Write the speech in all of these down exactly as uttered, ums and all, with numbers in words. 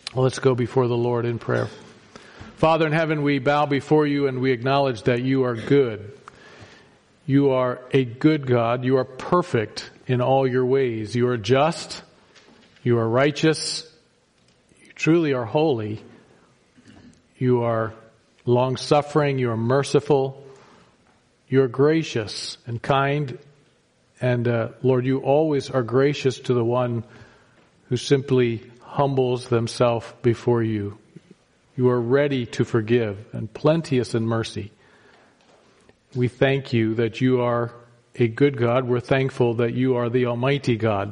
Well, let's go before the Lord in prayer. Father in heaven, we bow before you and we acknowledge that you are good. You are a good God. You are perfect in all your ways. You are just. You are righteous. You truly are holy. You are long-suffering. You are merciful. You are gracious and kind. And uh, Lord, you always are gracious to the one who simply humbles themselves before you. You are ready to forgive and plenteous in mercy. We thank you that you are a good God. We're thankful that you are the Almighty God.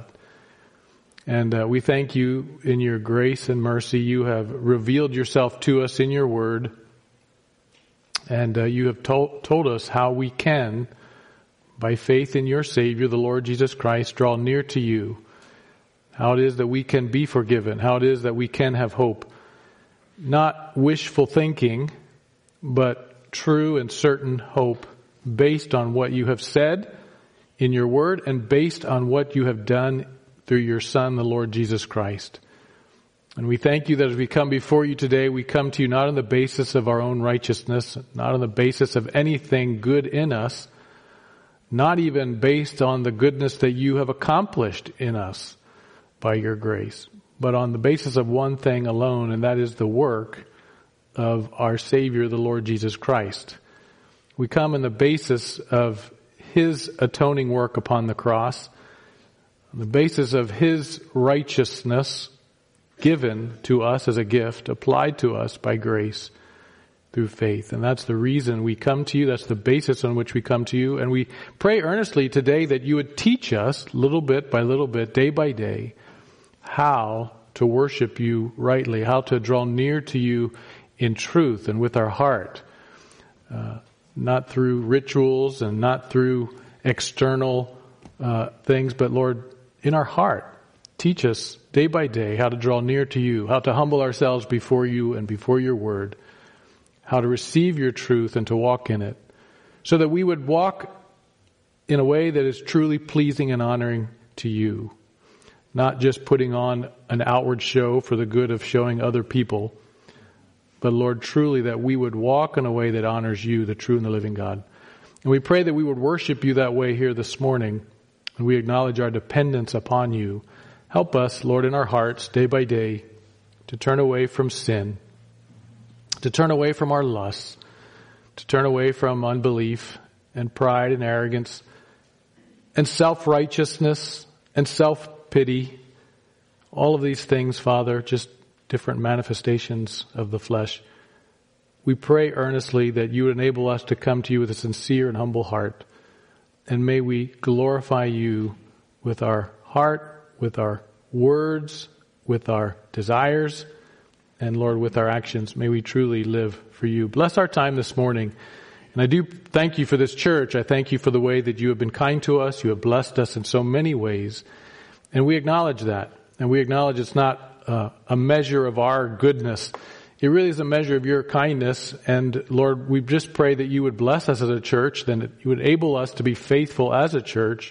And uh, we thank you in your grace and mercy. You have revealed yourself to us in your word. And uh, you have told, told us how we can, by faith in your Savior, the Lord Jesus Christ, draw near to you. How it is that we can be forgiven. How it is that we can have hope. Not wishful thinking, but true and certain hope based on what you have said in your word and based on what you have done through your Son, the Lord Jesus Christ. And we thank you that as we come before you today, we come to you not on the basis of our own righteousness, not on the basis of anything good in us, not even based on the goodness that you have accomplished in us by your grace, but on the basis of one thing alone, and that is the work of our Savior, the Lord Jesus Christ. We come on the basis of his atoning work upon the cross, on the basis of his righteousness given to us as a gift, applied to us by grace through faith. And that's the reason we come to you. That's the basis on which we come to you. And we pray earnestly today that you would teach us little bit by little bit, day by day, how to worship you rightly, how to draw near to you in truth and with our heart, uh, not through rituals and not through external uh, things, but Lord, in our heart. Teach us day by day how to draw near to you, how to humble ourselves before you and before your word, how to receive your truth and to walk in it, so that we would walk in a way that is truly pleasing and honoring to you. Not just putting on an outward show for the good of showing other people, but Lord, truly that we would walk in a way that honors you, the true and the living God. And we pray that we would worship you that way here this morning, and we acknowledge our dependence upon you. Help us, Lord, in our hearts, day by day, to turn away from sin, to turn away from our lusts, to turn away from unbelief and pride and arrogance and self-righteousness and self pity, all of these things, Father, just different manifestations of the flesh. We pray earnestly that you would enable us to come to you with a sincere and humble heart. And may we glorify you with our heart, with our words, with our desires, and Lord, with our actions. May we truly live for you. Bless our time this morning. And I do thank you for this church. I thank you for the way that you have been kind to us. You have blessed us in so many ways. And we acknowledge that. And we acknowledge it's not uh, a measure of our goodness. It really is a measure of your kindness. And Lord, we just pray that you would bless us as a church, then that you would enable us to be faithful as a church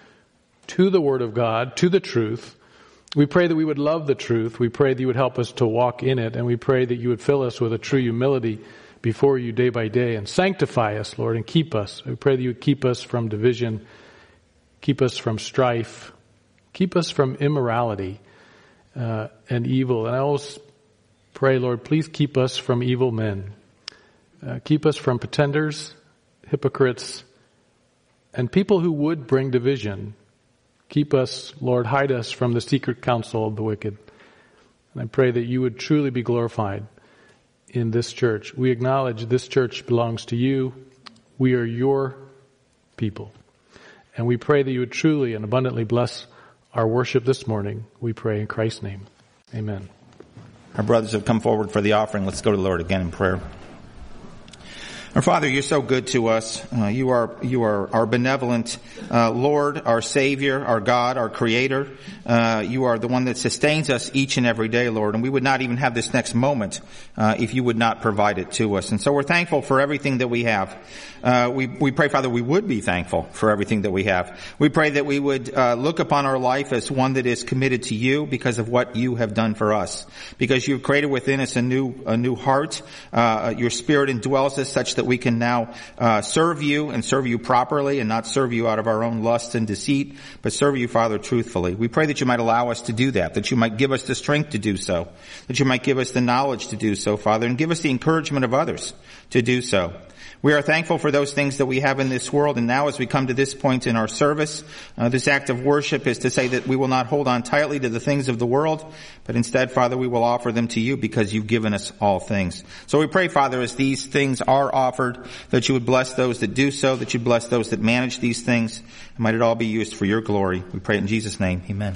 to the Word of God, to the truth. We pray that we would love the truth. We pray that you would help us to walk in it. And we pray that you would fill us with a true humility before you day by day and sanctify us, Lord, and keep us. We pray that you would keep us from division, keep us from strife, keep us from immorality uh, and evil. And I always pray, Lord, please keep us from evil men. Uh, keep us from pretenders, hypocrites, and people who would bring division. Keep us, Lord, hide us from the secret counsel of the wicked. And I pray that you would truly be glorified in this church. We acknowledge this church belongs to you. We are your people. And we pray that you would truly and abundantly bless our worship this morning. We pray in Christ's name. Amen. Our brothers have come forward for the offering. Let's go to the Lord again in prayer. Our Father, you're so good to us. Uh, you are you are our benevolent uh, Lord, our Savior, our God, our Creator. Uh, you are the one that sustains us each and every day, Lord. And we would not even have this next moment uh, if you would not provide it to us. And so we're thankful for everything that we have. Uh, we we pray, Father, we would be thankful for everything that we have. We pray that we would uh, look upon our life as one that is committed to you because of what you have done for us. Because you've created within us a new a new heart. Uh, your Spirit indwells us such that we can now uh, serve you and serve you properly and not serve you out of our own lust and deceit, but serve you, Father, truthfully. We pray that you might allow us to do that, that you might give us the strength to do so, that you might give us the knowledge to do so, Father, and give us the encouragement of others to do so. We are thankful for those things that we have in this world, and now as we come to this point in our service, uh, this act of worship is to say that we will not hold on tightly to the things of the world, but instead, Father, we will offer them to you because you've given us all things. So we pray, Father, as these things are offered, that you would bless those that do so, that you bless those that manage these things, and might it all be used for your glory. We pray in Jesus' name. Amen.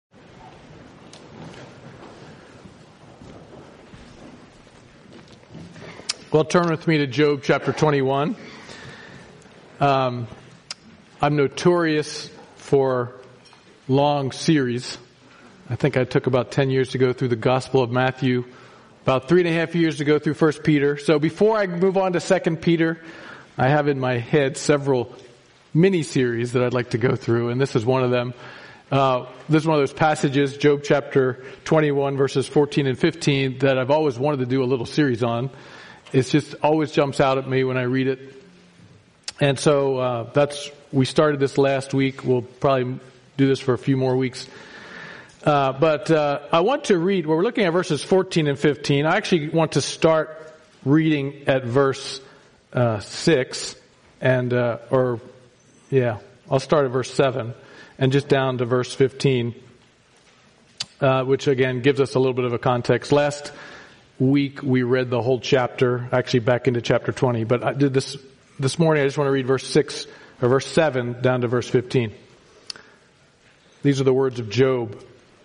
Well, turn with me to Job chapter twenty-one. Um, I'm notorious for long series. I think I took about ten years to go through the Gospel of Matthew, about three and a half years to go through First Peter. So before I move on to Second Peter, I have in my head several mini-series that I'd like to go through, and this is one of them. Uh, this is one of those passages, Job chapter twenty-one, verses fourteen and fifteen, that I've always wanted to do a little series on. It just always jumps out at me when I read it. And so uh, that's we started this last week. We'll probably do this for a few more weeks. Uh, but uh, I want to read, well, we're looking at verses fourteen and fifteen. I actually want to start reading at verse uh, six, and uh, or, yeah, I'll start at verse seven, and just down to verse fifteen, uh, which again gives us a little bit of a context. Last week we read the whole chapter, actually back into chapter twenty, but I did this this morning. I just want to read verse six or verse seven down to verse fifteen. These are the words of Job.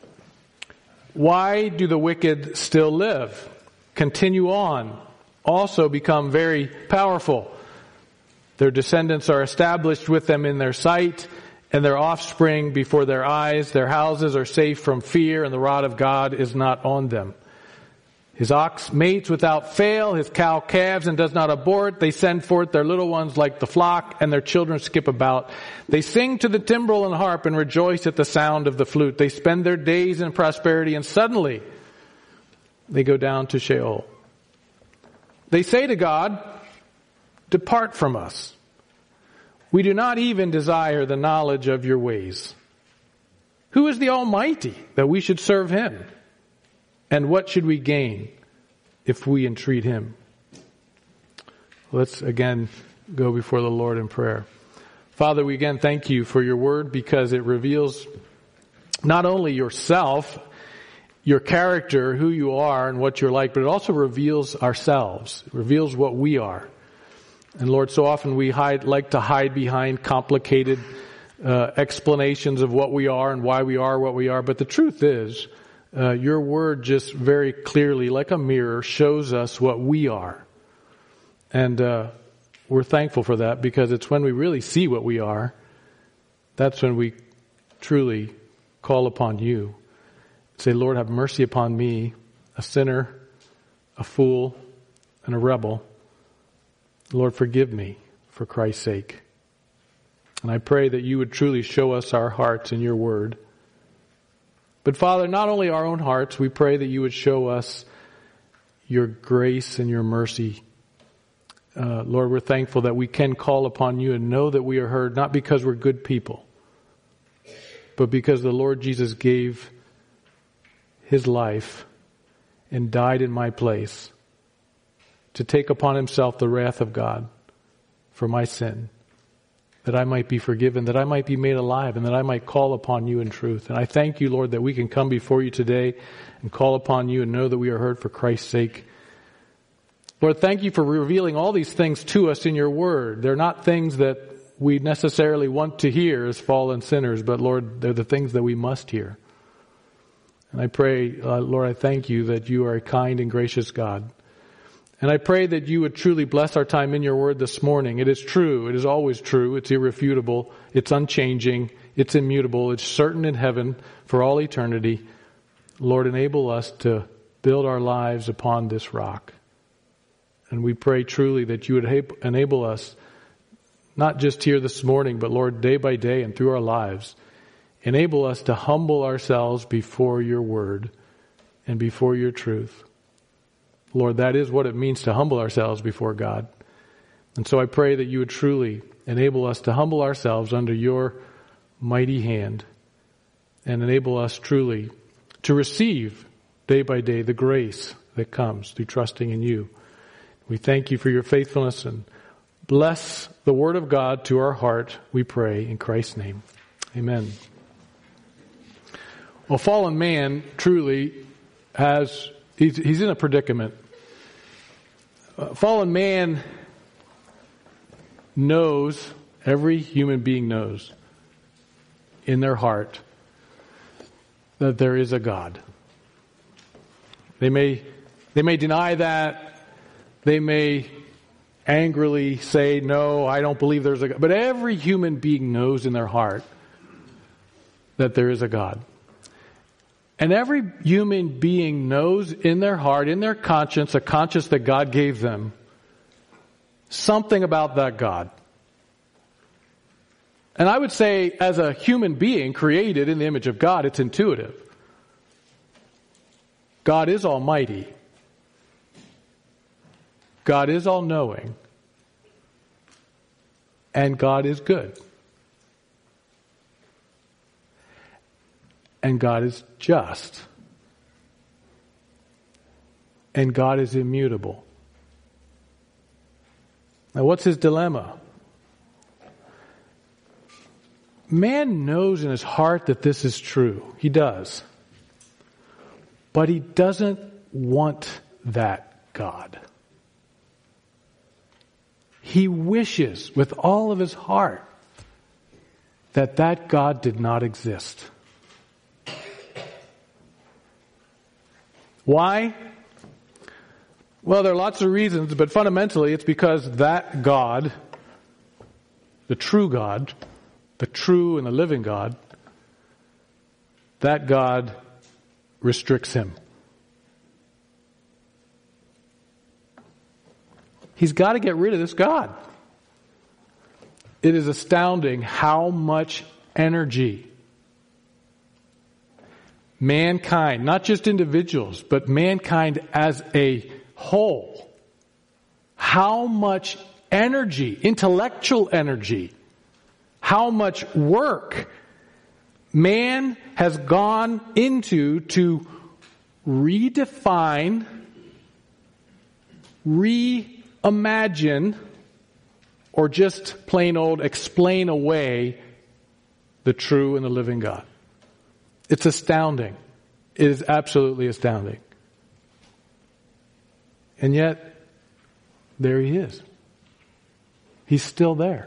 Why do the wicked still live? Continue on, also become very powerful. Their descendants are established with them in their sight, and their offspring before their eyes. Their houses are safe from fear, and the rod of God is not on them. His ox mates without fail, his cow calves and does not abort. They send forth their little ones like the flock, and their children skip about. They sing to the timbrel and harp and rejoice at the sound of the flute. They spend their days in prosperity, and suddenly they go down to Sheol. They say to God, "Depart from us. We do not even desire the knowledge of your ways. Who is the Almighty that we should serve him? And what should we gain if we entreat him?" Let's again go before the Lord in prayer. Father, we again thank you for your word because it reveals not only yourself, your character, who you are and what you're like, but it also reveals ourselves. It reveals what we are. And Lord, so often we hide, like to hide behind complicated uh, explanations of what we are and why we are what we are. But the truth is, Uh, your word just very clearly, like a mirror, shows us what we are. And uh, we're thankful for that because it's when we really see what we are, that's when we truly call upon you. Say, "Lord, have mercy upon me, a sinner, a fool, and a rebel. Lord, forgive me for Christ's sake." And I pray that you would truly show us our hearts in your word. But Father, not only our own hearts, we pray that you would show us your grace and your mercy. Uh, Lord, we're thankful that we can call upon you and know that we are heard, not because we're good people, but because the Lord Jesus gave his life and died in my place to take upon himself the wrath of God for my sin, that I might be forgiven, that I might be made alive, and that I might call upon you in truth. And I thank you, Lord, that we can come before you today and call upon you and know that we are heard for Christ's sake. Lord, thank you for revealing all these things to us in your word. They're not things that we necessarily want to hear as fallen sinners, but Lord, they're the things that we must hear. And I pray, uh, Lord, I thank you that you are a kind and gracious God. And I pray that you would truly bless our time in your word this morning. It is true. It is always true. It's irrefutable. It's unchanging. It's immutable. It's certain in heaven for all eternity. Lord, enable us to build our lives upon this rock. And we pray truly that you would enable us, not just here this morning, but Lord, day by day and through our lives, enable us to humble ourselves before your word and before your truth. Lord, that is what it means to humble ourselves before God. And so I pray that you would truly enable us to humble ourselves under your mighty hand and enable us truly to receive day by day the grace that comes through trusting in you. We thank you for your faithfulness and bless the word of God to our heart, we pray in Christ's name. Amen. Well, fallen man truly has, he's, he's in a predicament. Uh, fallen man knows, every human being knows in their heart that there is a God. They may, they may deny that. They may angrily say, no, I don't believe there's a God. But every human being knows in their heart that there is a God. And every human being knows in their heart, in their conscience, a conscience that God gave them, something about that God. And I would say, as a human being created in the image of God, it's intuitive. God is almighty. God is all-knowing. And God is good. And God is just. And God is immutable. Now, what's his dilemma? Man knows in his heart that this is true. He does. But he doesn't want that God. He wishes with all of his heart that that God did not exist. Why? Well, there are lots of reasons, but fundamentally it's because that God, the true God, the true and the living God, that God restricts him. He's got to get rid of this God. It is astounding how much energy mankind, not just individuals, but mankind as a whole, how much energy, intellectual energy, how much work man has gone into to redefine, reimagine, or just plain old explain away the true and the living God. It's astounding. It is absolutely astounding. And yet, there he is. He's still there.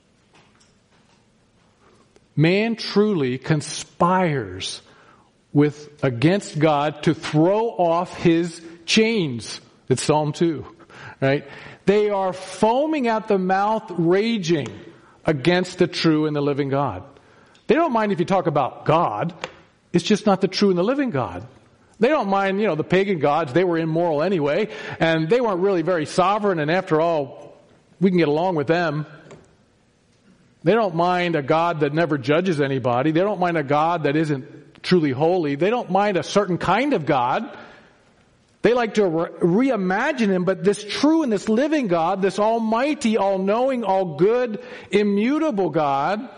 Man truly conspires with against God to throw off his chains. It's Psalm two, right? They are foaming at the mouth, raging against the true and the living God. They don't mind if you talk about God. It's just not the true and the living God. They don't mind, you know, the pagan gods. They were immoral anyway, and they weren't really very sovereign, and after all, we can get along with them. They don't mind a God that never judges anybody. They don't mind a God that isn't truly holy. They don't mind a certain kind of God. They like to re- reimagine him, but this true and this living God, this almighty, all-knowing, all-good, immutable God,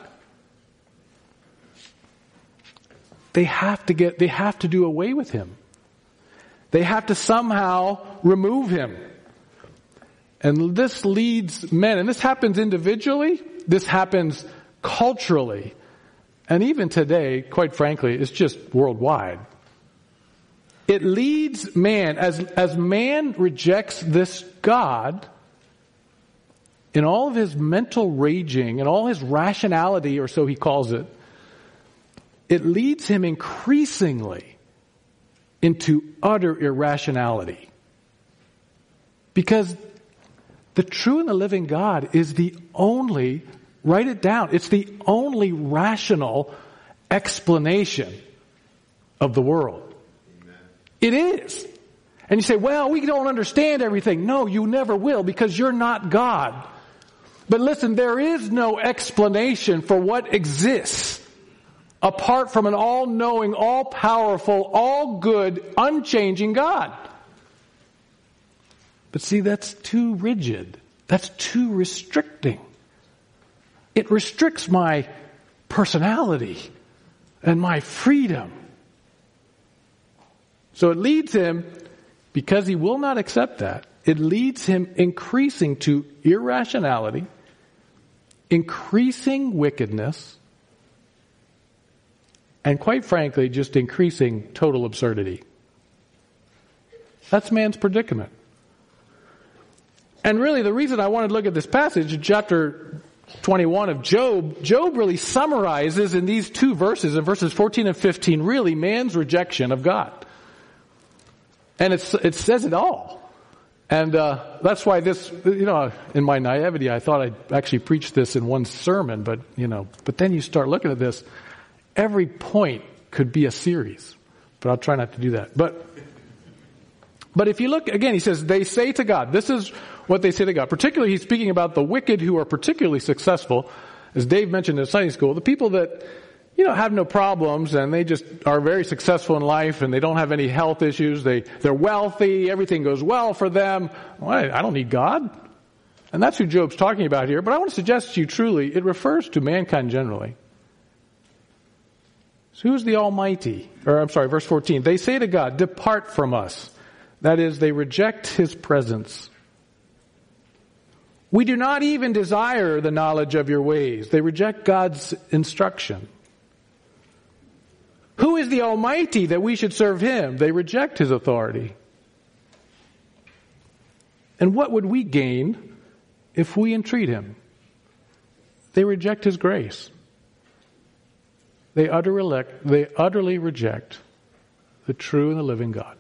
they have to get, they have to do away with him. They have to somehow remove him. And this leads men, and this happens individually, this happens culturally, and even today, quite frankly, it's just worldwide. It leads man, as, as man rejects this God, in all of his mental raging and all his rationality, or so he calls it, it leads him increasingly into utter irrationality. Because the true and the living God is the only, write it down, it's the only rational explanation of the world. Amen. It is. And you say, well, we don't understand everything. No, you never will, because you're not God. But listen, there is no explanation for what exists apart from an all-knowing, all-powerful, all-good, unchanging God. But see, that's too rigid. That's too restricting. It restricts my personality and my freedom. So it leads him, because he will not accept that, it leads him increasing to irrationality, increasing wickedness, and quite frankly, just increasing total absurdity. That's man's predicament. And really, the reason I wanted to look at this passage, chapter twenty-one of Job, Job really summarizes in these two verses, in verses fourteen and fifteen, really man's rejection of God. And it's, it says it all. And uh, that's why this, you know, in my naivety, I thought I'd actually preach this in one sermon, but, you know, but then you start looking at this, every point could be a series. But I'll try not to do that. But But if you look, again, he says, they say to God, this is what they say to God. Particularly, he's speaking about the wicked who are particularly successful. As Dave mentioned in Sunday school, the people that, you know, have no problems and they just are very successful in life and they don't have any health issues. They, they're wealthy. Everything goes well for them. Well, I, I don't need God. And that's who Job's talking about here. But I want to suggest to you truly, it refers to mankind generally. So who's the Almighty? Or I'm sorry, verse fourteen. They say to God, depart from us. That is, they reject His presence. We do not even desire the knowledge of your ways. They reject God's instruction. Who is the Almighty that we should serve Him? They reject His authority. And what would we gain if we entreat Him? They reject His grace. They utterly, they utterly reject the true and the living God.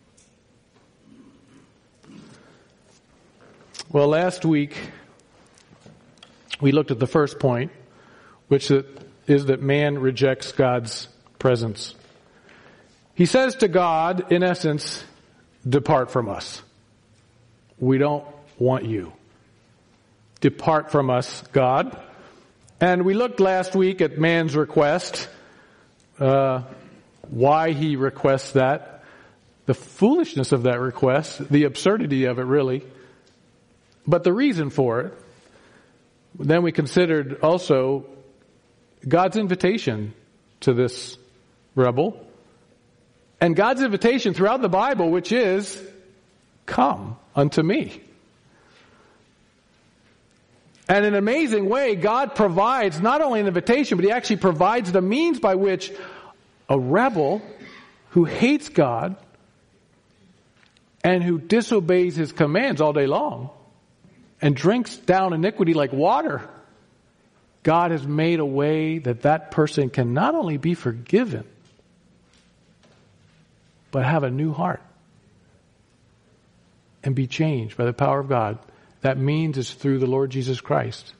Well, last week we looked at the first point, which is that man rejects God's presence. He says to God, in essence, depart from us. We don't want you. Depart from us, God. And we looked last week at man's request, uh, why he requests that, the foolishness of that request, the absurdity of it really, but the reason for it. Then we considered also God's invitation to this rebel, and God's invitation throughout the Bible, which is, come unto me. And in an amazing way, God provides not only an invitation, but He actually provides the means by which a rebel who hates God and who disobeys His commands all day long and drinks down iniquity like water, God has made a way that that person can not only be forgiven, but have a new heart and be changed by the power of God. That means it's through the Lord Jesus Christ.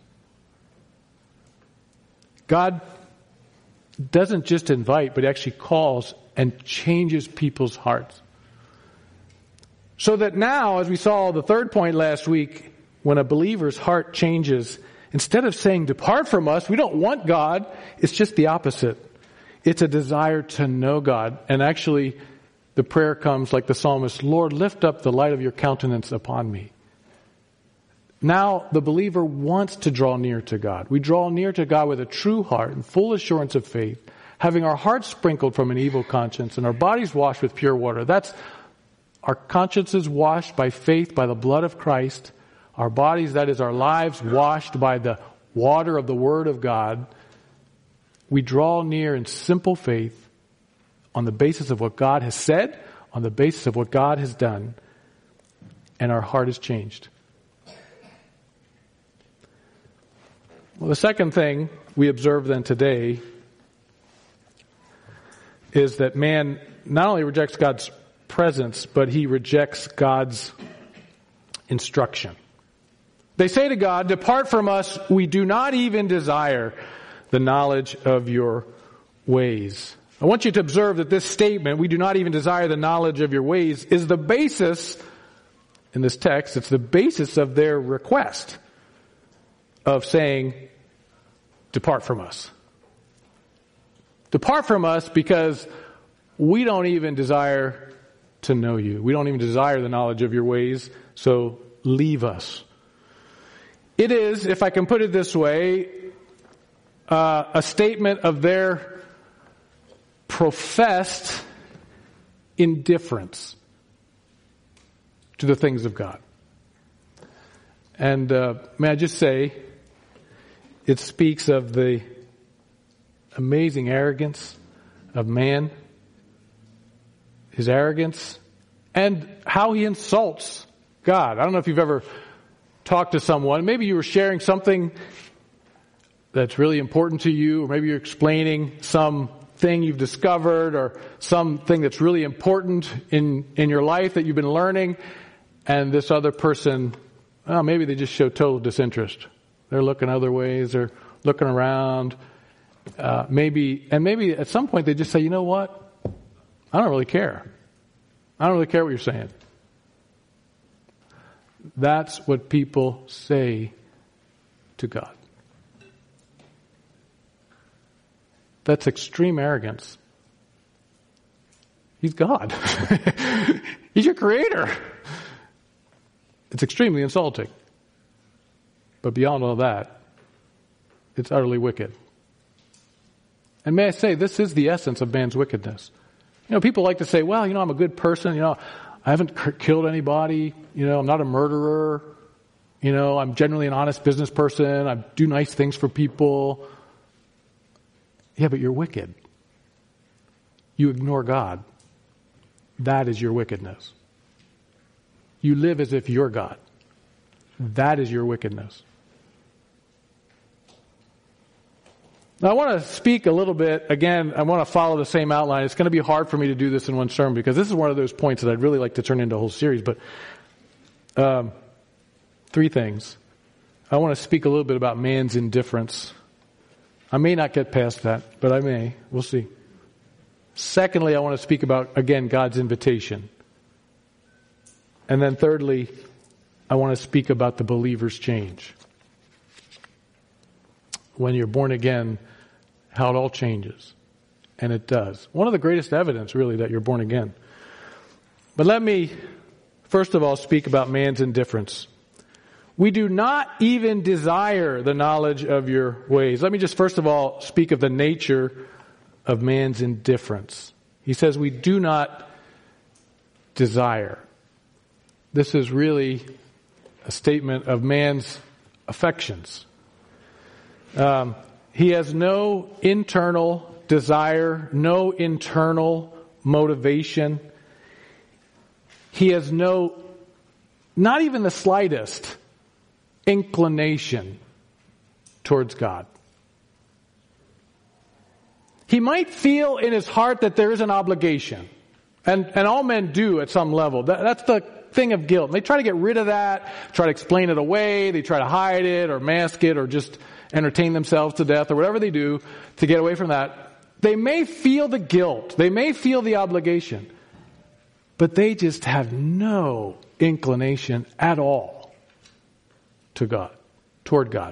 God doesn't just invite, but actually calls and changes people's hearts. So that now, as we saw the third point last week, when a believer's heart changes, instead of saying, depart from us, we don't want God, it's just the opposite. It's a desire to know God. And actually, the prayer comes like the psalmist, Lord, lift up the light of your countenance upon me. Now, the believer wants to draw near to God. We draw near to God with a true heart and full assurance of faith, having our hearts sprinkled from an evil conscience and our bodies washed with pure water. That's our consciences washed by faith, by the blood of Christ. Our bodies, that is our lives, washed by the water of the Word of God. We draw near in simple faith on the basis of what God has said, on the basis of what God has done, and our heart is changed. Well, the second thing we observe then today is that man not only rejects God's presence, but he rejects God's instruction. They say to God, depart from us, we do not even desire the knowledge of your ways. I want you to observe that this statement, we do not even desire the knowledge of your ways, is the basis, in this text, it's the basis of their request of saying, depart from us. Depart from us because we don't even desire to know you. We don't even desire the knowledge of your ways, so leave us. It is, if I can put it this way, uh, a statement of their professed indifference to the things of God. And uh, may I just say, it speaks of the amazing arrogance of man, his arrogance, and how he insults God. I don't know if you've ever talked to someone, maybe you were sharing something that's really important to you, or maybe you're explaining some thing you've discovered or something that's really important in, in your life that you've been learning, and this other person, oh, maybe they just show total disinterest. They're looking other ways, they're looking around, uh, maybe, and maybe at some point they just say, you know what? I don't really care. I don't really care what you're saying. That's what people say to God. That's extreme arrogance. He's God. He's your creator. It's extremely insulting. But beyond all that, it's utterly wicked. And may I say, this is the essence of man's wickedness. You know, people like to say, well, you know, I'm a good person, you know, I haven't c- killed anybody, you know, I'm not a murderer, you know, I'm generally an honest business person, I do nice things for people. Yeah, but you're wicked. You ignore God. That is your wickedness. You live as if you're God. That is your wickedness. Now I want to speak a little bit, again, I want to follow the same outline. It's going to be hard for me to do this in one sermon because this is one of those points that I'd really like to turn into a whole series. But um, three things. I want to speak a little bit about man's indifference. I may not get past that, but I may. We'll see. Secondly, I want to speak about, again, God's invitation. And then thirdly, I want to speak about the believer's change. When you're born again, how it all changes. And it does. One of the greatest evidence, really, that you're born again. But let me, first of all, speak about man's indifference. We do not even desire the knowledge of your ways. Let me just first of all speak of the nature of man's indifference. He says we do not desire. This is really a statement of man's affections. Um, he has no internal desire, no internal motivation. He has no, not even the slightest inclination towards God. He might feel in his heart that there is an obligation. And, and all men do at some level. That, that's the thing of guilt. They try to get rid of that, try to explain it away, they try to hide it or mask it or just entertain themselves to death or whatever they do to get away from that. They may feel the guilt. They may feel the obligation. But they just have no inclination at all to God, toward God.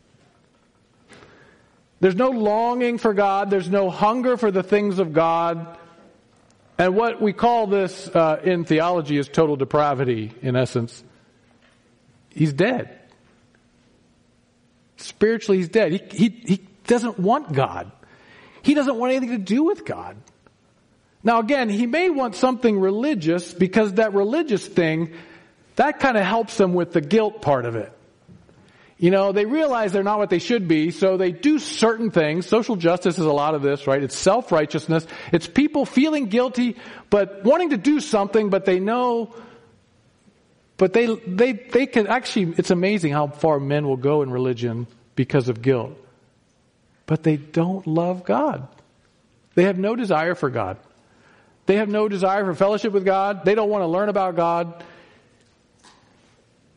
There's no longing for God. There's no hunger for the things of God. And what we call this uh, in theology is total depravity, in essence. He's dead. Spiritually, he's dead. He, he, he doesn't want God. He doesn't want anything to do with God. Now again, he may want something religious because that religious thing, that kind of helps them with the guilt part of it. You know, they realize they're not what they should be, so they do certain things. Social justice is a lot of this, right? It's self-righteousness. It's people feeling guilty, but wanting to do something, but they know, but they, they, they can actually, it's amazing how far men will go in religion because of guilt. But they don't love God. They have no desire for God. They have no desire for fellowship with God. They don't want to learn about God.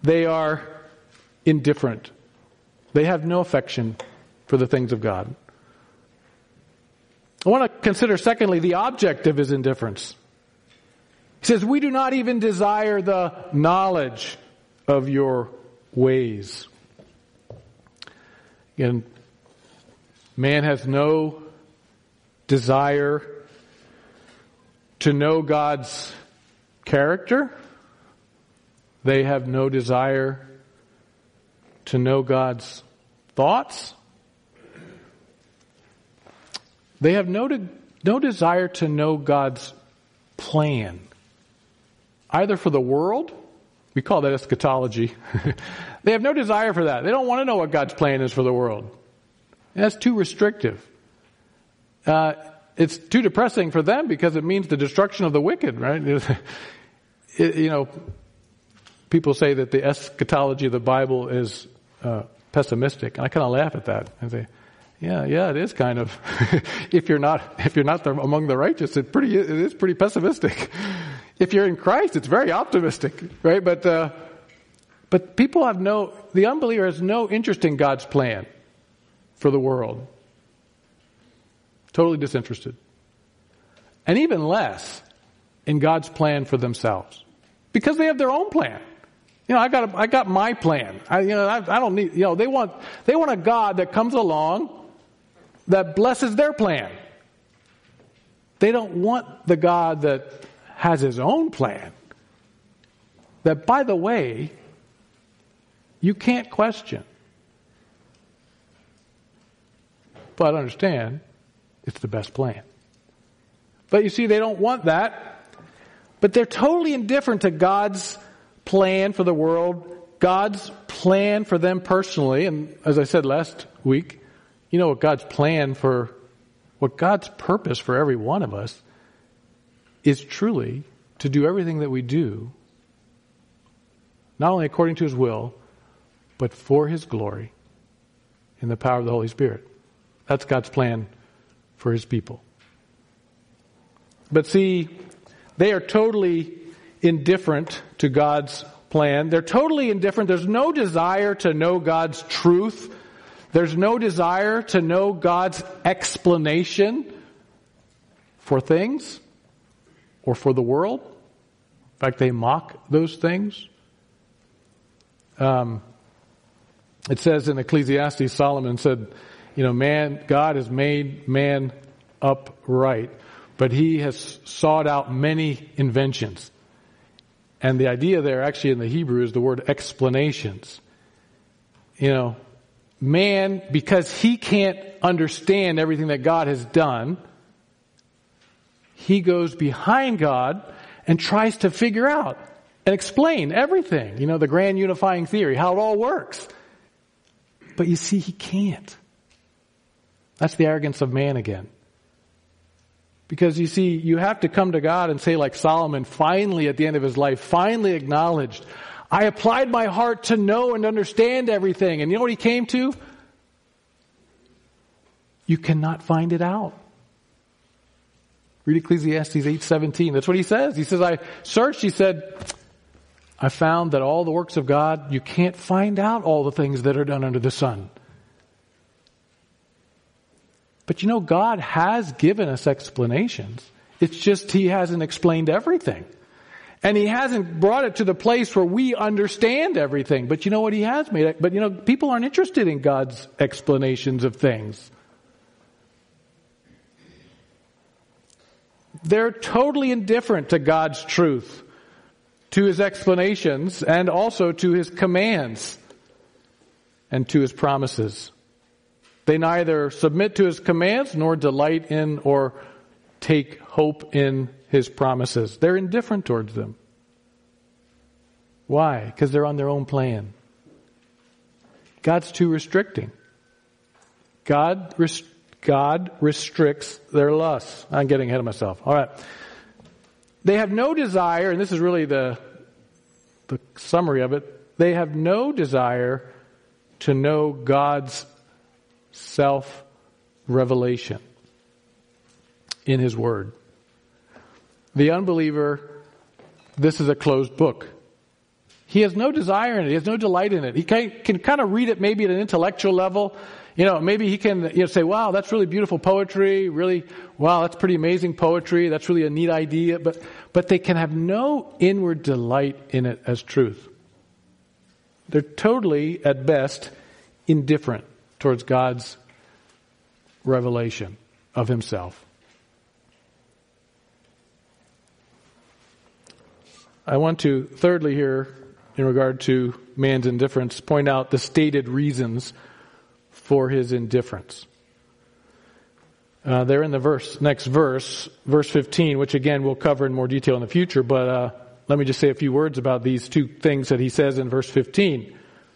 They are indifferent. They have no affection for the things of God. I want to consider, secondly, the object of his indifference. He says, we do not even desire the knowledge of your ways. Again, man has no desire to know God's character. They have no desire to know God's thoughts. They have no, de- no desire to know God's plan, either for the world. We call that eschatology. They have no desire for that. They don't want to know what God's plan is for the world. That's too restrictive. Uh, it's too depressing for them because it means the destruction of the wicked, right? It, you know, people say that the eschatology of the Bible is uh, pessimistic, and I kind of laugh at that. I say, yeah, yeah, it is kind of. if you're not, if you're not the, among the righteous, it pretty, it is pretty pessimistic. If you're in Christ, it's very optimistic, right? But, uh, but people have no, the unbeliever has no interest in God's plan for the world. Totally disinterested. And even less in God's plan for themselves. Because they have their own plan. You know, I got, a, I got my plan. I, you know, I, I don't need, you know, they want, they want a God that comes along that blesses their plan. They don't want the God that has his own plan. That, by the way, you can't question. But understand, it's the best plan. But you see, they don't want that. But they're totally indifferent to God's plan for the world, God's plan for them personally. And as I said last week, you know what God's plan for, what God's purpose for every one of us is truly to do everything that we do, not only according to his will, but for his glory in the power of the Holy Spirit. That's God's plan for his people. But see, they are totally indifferent to God's plan. They're totally indifferent. There's no desire to know God's truth. There's no desire to know God's explanation for things or for the world. In fact, they mock those things. Um, it says in Ecclesiastes, Solomon said, you know, man, God has made man upright, but he has sought out many inventions. And the idea there actually in the Hebrew is the word explanations. You know, man, because he can't understand everything that God has done, he goes behind God and tries to figure out and explain everything. You know, the grand unifying theory, how it all works. But you see, he can't. That's the arrogance of man again. Because you see, you have to come to God and say, like Solomon finally at the end of his life, finally acknowledged, I applied my heart to know and understand everything. And you know what he came to? You cannot find it out. Read Ecclesiastes eight seventeen. That's what he says. He says, I searched, he said, I found that all the works of God, you can't find out all the things that are done under the sun. But you know, God has given us explanations. It's just he hasn't explained everything. And he hasn't brought it to the place where we understand everything. But you know what, he has made it. But you know, people aren't interested in God's explanations of things. They're totally indifferent to God's truth, to his explanations, and also to his commands and to his promises. They neither submit to his commands nor delight in or take hope in his promises. They're indifferent towards them. Why? Because they're on their own plan. God's too restricting. God rest- God restricts their lusts. I'm getting ahead of myself. All right. They have no desire, and this is really the the summary of it. They have no desire to know God's self-revelation in his word. The unbeliever, this is a closed book. He has no desire in it. He has no delight in it. He can, can kind of read it maybe at an intellectual level. You know, maybe he can you know, say, wow, that's really beautiful poetry. Really, wow, that's pretty amazing poetry. That's really a neat idea. But, but they can have no inward delight in it as truth. They're totally, at best, indifferent towards God's revelation of himself. I want to, thirdly here, in regard to man's indifference, point out the stated reasons for his indifference. Uh, they're in the verse, next verse, verse fifteen, which again we'll cover in more detail in the future, but uh, let me just say a few words about these two things that he says in verse fifteen.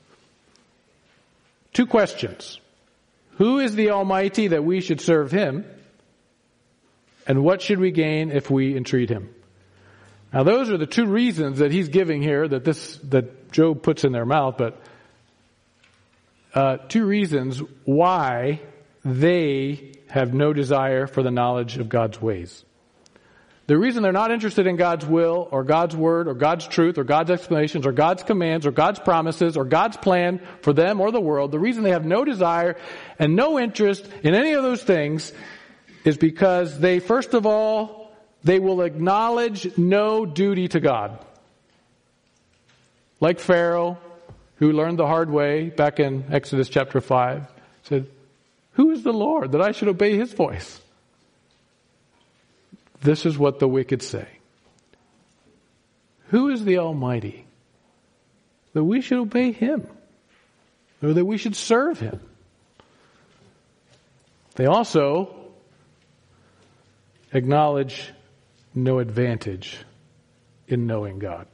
Two questions. Who is the Almighty that we should serve him? And what should we gain if we entreat him? Now those are the two reasons that he's giving here that this, that Job puts in their mouth, but uh, two reasons why they have no desire for the knowledge of God's ways. The reason they're not interested in God's will or God's word or God's truth or God's explanations or God's commands or God's promises or God's plan for them or the world, the reason they have no desire and no interest in any of those things is because they, first of all, they will acknowledge no duty to God. Like Pharaoh, who learned the hard way back in Exodus chapter five, said, who is the Lord that I should obey his voice? This is what the wicked say. Who is the Almighty that we should obey him, or that we should serve him? They also acknowledge no advantage in knowing God.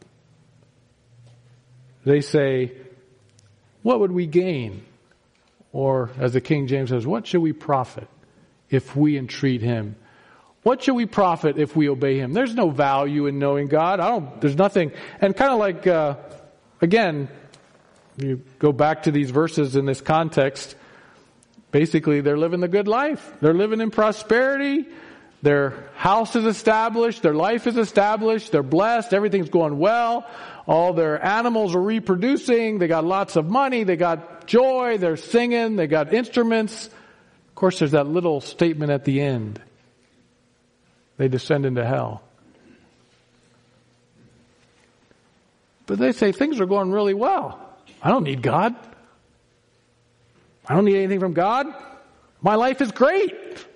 They say, what would we gain? Or, as the King James says, what should we profit if we entreat him? What should we profit if we obey him? There's no value in knowing God. I don't, there's nothing. And kind of like, uh, again, you go back to these verses in this context, basically they're living the good life. They're living in prosperity. Their house is established. Their life is established. They're blessed. Everything's going well. All their animals are reproducing. They got lots of money. They got joy. They're singing. They got instruments. Of course, there's that little statement at the end. They descend into hell. But they say things are going really well. I don't need God. I don't need anything from God. My life is great.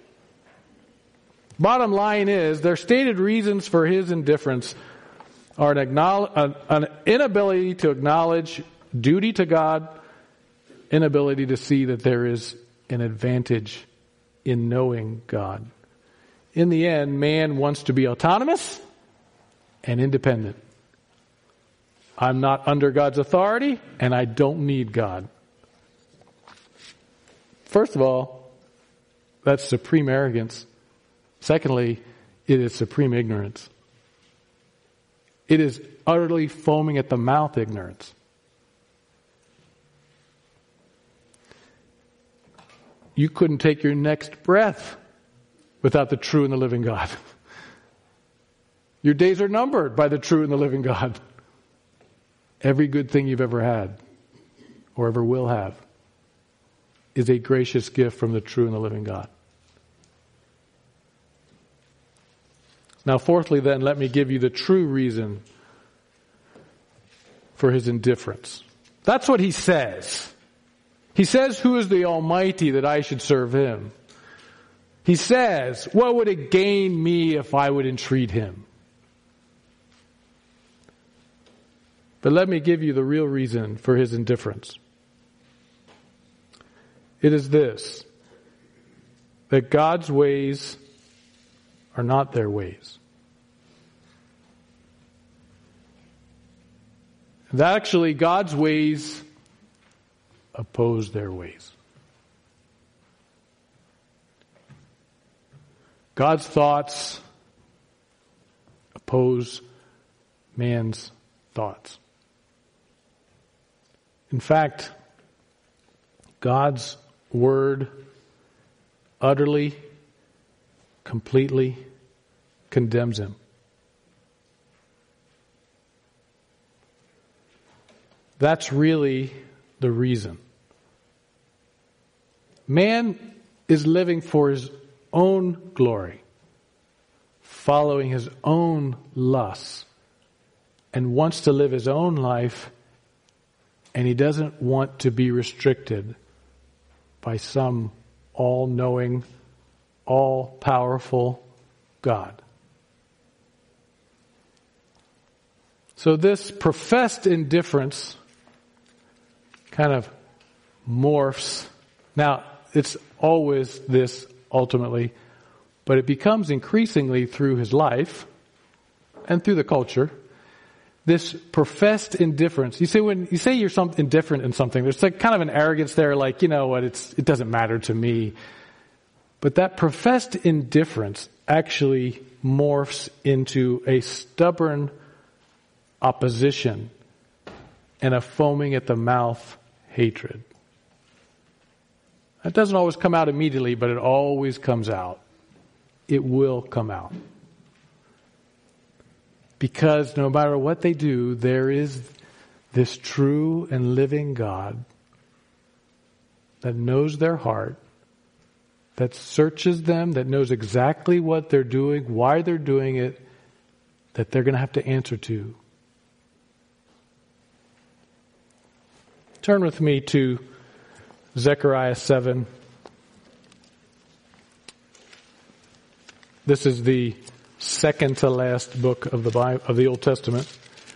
Bottom line is, their stated reasons for his indifference are an, acknowledge, an inability to acknowledge duty to God, inability to see that there is an advantage in knowing God. In the end, man wants to be autonomous and independent. I'm not under God's authority, and I don't need God. First of all, that's supreme arrogance. Secondly, it is supreme ignorance. It is utterly foaming at the mouth ignorance. You couldn't take your next breath without the true and the living God. Your days are numbered by the true and the living God. Every good thing you've ever had or ever will have is a gracious gift from the true and the living God. Now, fourthly, then, let me give you the true reason for his indifference. That's what he says. He says, who is the Almighty that I should serve him? He says, what would it gain me if I would entreat him? But let me give you the real reason for his indifference. It is this, that God's ways are not their ways. And actually, God's ways oppose their ways. God's thoughts oppose man's thoughts. In fact, God's word utterly, completely condemns him. That's really the reason. Man is living for his own glory, following his own lusts, and wants to live his own life, and he doesn't want to be restricted by some all-knowing, all-powerful God. So this professed indifference kind of morphs. Now, it's always this ultimately, but it becomes increasingly through his life and through the culture. This professed indifference. You say when you say you're some, indifferent in something, there's like kind of an arrogance there, like, you know what, it's it doesn't matter to me. But that professed indifference actually morphs into a stubborn opposition and a foaming at the mouth hatred. That doesn't always come out immediately, but it always comes out. It will come out. Because no matter what they do, there is this true and living God that knows their heart, that searches them, that knows exactly what they're doing, why they're doing it, that they're going to have to answer to. Turn with me to Zechariah seven. This is the second to last book of the Bible, of the Old Testament.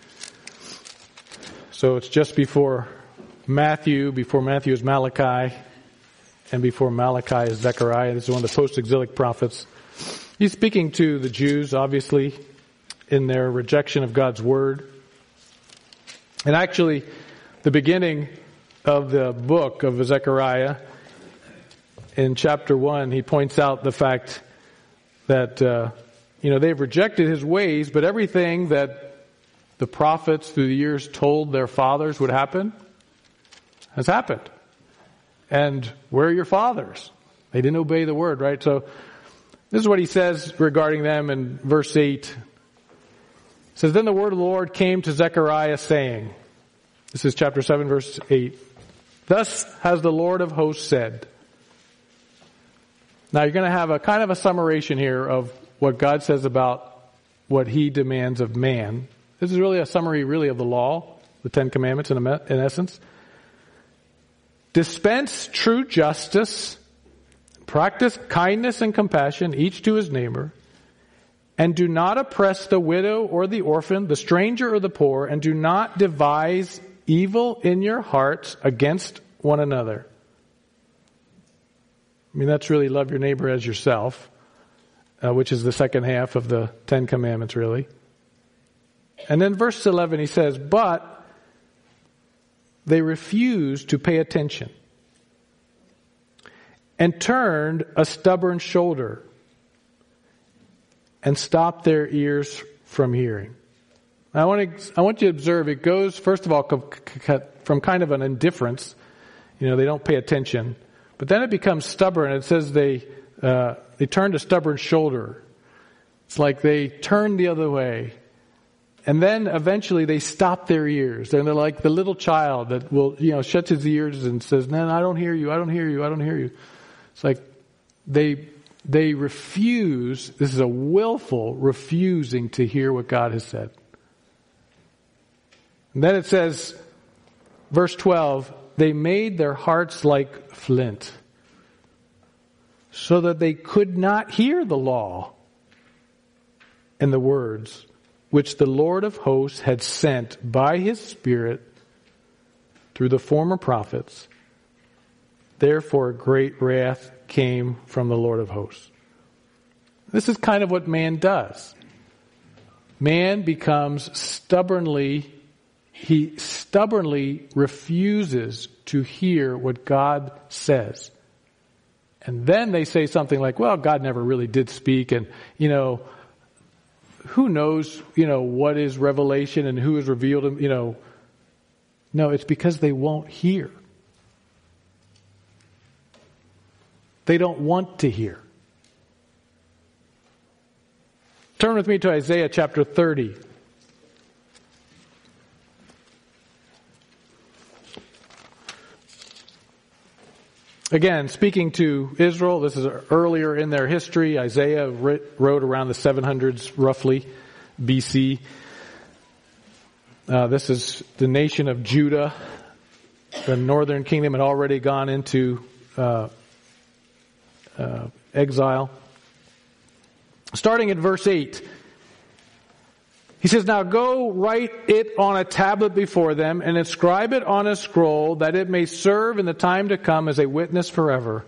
So it's just before Matthew, before Matthew is Malachi, and before Malachi is Zechariah. This is one of the post-exilic prophets. He's speaking to the Jews, obviously, in their rejection of God's word. And actually, the beginning of the book of Zechariah, in chapter one, he points out the fact that uh, you know, they've rejected his ways, but everything that the prophets through the years told their fathers would happen has happened. And where are your fathers? They didn't obey the word, right? So this is what he says regarding them in verse eight. It says, "Then the word of the Lord came to Zechariah saying," this is chapter seven, verse eight, "Thus has the Lord of hosts said." Now you're going to have a kind of a summation here of what God says about what he demands of man. This is really a summary really of the law, the Ten Commandments in, in essence. "Dispense true justice, practice kindness and compassion, each to his neighbor, and do not oppress the widow or the orphan, the stranger or the poor, and do not devise evil in your hearts against one another." I mean, that's really love your neighbor as yourself. Uh, which is the second half of the Ten Commandments, really. And then verse eleven, he says, "But they refused to pay attention and turned a stubborn shoulder and stopped their ears from hearing." Now, I want to, I want you to observe, it goes, first of all, from kind of an indifference. You know, they don't pay attention. But then it becomes stubborn. It says they... Uh, they turned a stubborn shoulder. It's like they turned the other way. And then eventually they stop their ears. And they're like the little child that will, you know, shuts his ears and says, "No, I don't hear you, I don't hear you, I don't hear you." It's like they, they refuse, this is a willful refusing to hear what God has said. And then it says, verse twelve, "They made their hearts like flint, so that they could not hear the law and the words which the Lord of hosts had sent by his Spirit through the former prophets. Therefore great wrath came from the Lord of hosts." This is kind of what man does. Man becomes stubbornly, he stubbornly refuses to hear what God says. And then they say something like, "Well, God never really did speak, and, you know, who knows, you know, what is revelation and who is revealed, you know." No, it's because they won't hear. They don't want to hear. Turn with me to Isaiah chapter thirty. Again, speaking to Israel, this is earlier in their history. Isaiah wrote around the seven hundreds, roughly, B C. Uh, this is the nation of Judah. The northern kingdom had already gone into uh, uh, exile. Starting at verse eight, he says, "Now go write it on a tablet before them and inscribe it on a scroll that it may serve in the time to come as a witness forever.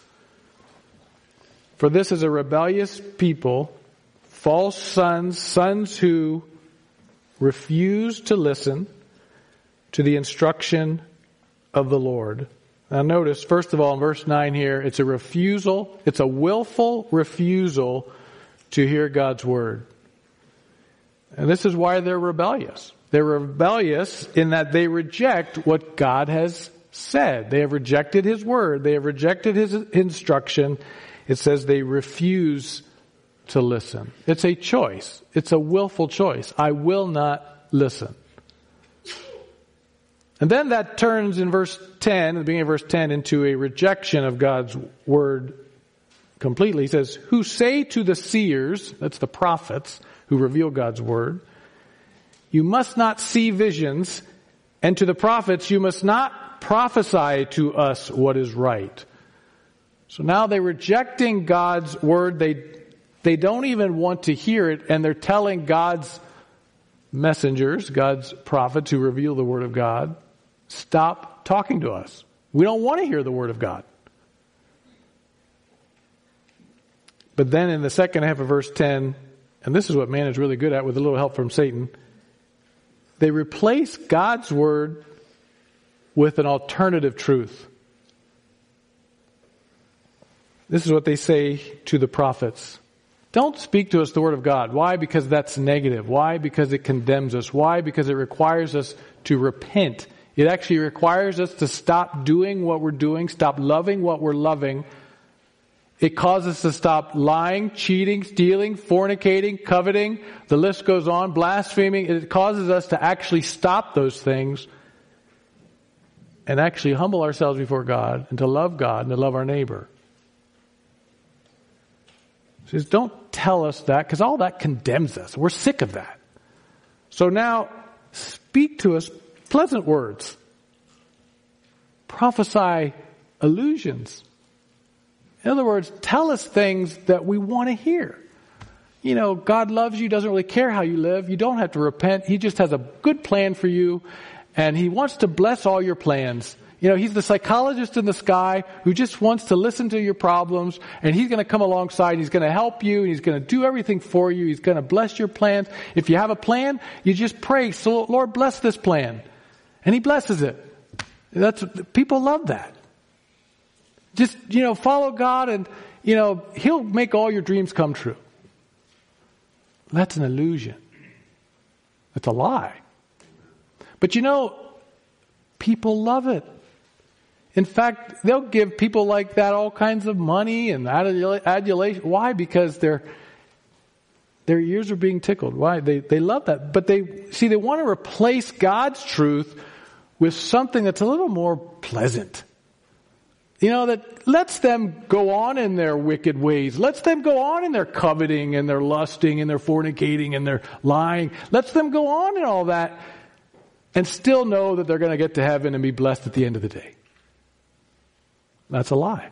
For this is a rebellious people, false sons, sons who refuse to listen to the instruction of the Lord." Now notice, first of all, in verse nine here, it's a refusal, it's a willful refusal to hear God's word. And this is why they're rebellious. They're rebellious in that they reject what God has said. They have rejected His word. They have rejected His instruction. It says they refuse to listen. It's a choice. It's a willful choice. I will not listen. And then that turns in verse ten, at the beginning of verse ten, into a rejection of God's word completely. He says, "Who say to the seers," that's the prophets, who reveal God's word, "You must not see visions, and to the prophets, you must not prophesy to us what is right." So now they're rejecting God's word. They, they don't even want to hear it, and they're telling God's messengers, God's prophets who reveal the word of God, stop talking to us. We don't want to hear the word of God. But then in the second half of verse ten, and this is what man is really good at with a little help from Satan, they replace God's word with an alternative truth. This is what they say to the prophets. Don't speak to us the word of God. Why? Because that's negative. Why? Because it condemns us. Why? Because it requires us to repent. It actually requires us to stop doing what we're doing, stop loving what we're loving. It causes us to stop lying, cheating, stealing, fornicating, coveting. The list goes on, blaspheming. It causes us to actually stop those things and actually humble ourselves before God and to love God and to love our neighbor. He says, don't tell us that, because all that condemns us. We're sick of that. So now, speak to us pleasant words. Prophesy illusions. In other words, tell us things that we want to hear. You know, God loves you, doesn't really care how you live. You don't have to repent. He just has a good plan for you, and He wants to bless all your plans. You know, He's the psychologist in the sky who just wants to listen to your problems, and He's going to come alongside. He's going to help you, and He's going to do everything for you. He's going to bless your plans. If you have a plan, you just pray, so Lord, bless this plan. And He blesses it. That's, people love that. Just, you know, follow God and, you know, He'll make all your dreams come true. That's an illusion. It's a lie. But you know, people love it. In fact, they'll give people like that all kinds of money and adulation. Why? Because their their ears are being tickled. Why? They they love that. But they see they want to replace God's truth with something that's a little more pleasant. You know, that lets them go on in their wicked ways. Lets them go on in their coveting and their lusting and their fornicating and their lying. Lets them go on in all that and still know that they're going to get to heaven and be blessed at the end of the day. That's a lie.